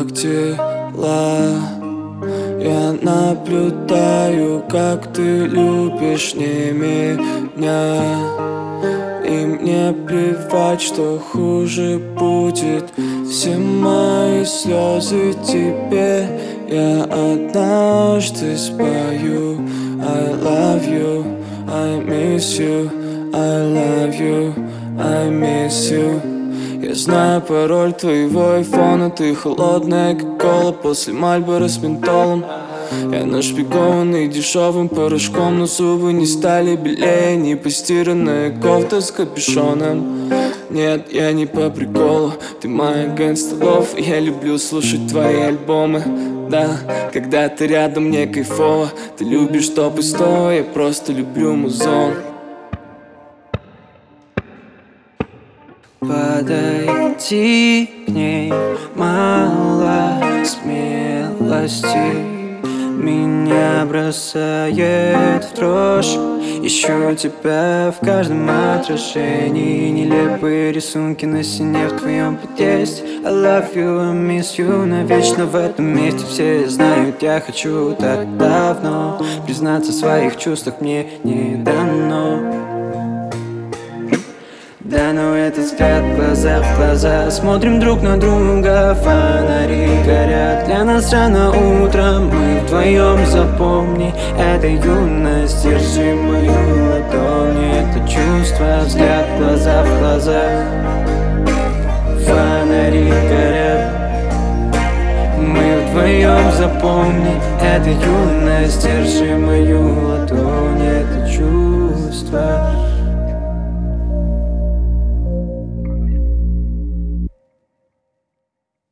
как дела? Я наблюдаю, как ты любишь не меня. И мне плевать, что хуже будет. Все мои слезы тебе я однажды спою. I love you, I miss you, I love you, I miss you. Я знаю пароль твоего айфона. Ты холодная, как кола после Мальборо с ментолом. Я нашпигованный дешевым порошком, но зубы не стали белее. Не постиранная кофта с капюшоном. Нет, я не по приколу. Ты моя Against the Love. Я люблю слушать твои альбомы. Да, когда ты рядом, мне кайфово. Ты любишь топ и сто, я просто люблю музон. Подойти к ней мало смелости. Меня бросает в дрожь. Ищу тебя в каждом отражении. Нелепые рисунки на стене в твоем подъезде. I love you, I miss you. Навечно в этом месте все знают. Я хочу так давно признаться в своих чувствах, мне не дано. Да, но этот взгляд глаза в глаза. Смотрим друг на друга, фонари горят. Для нас рано утром, мы вдвоем, запомни. Это юность, держи мою ладонь. Это чувство, взгляд глаза в глаза. Фонари горят. Мы вдвоем, запомни. Это юность, держи мою ладонь. Это чувство.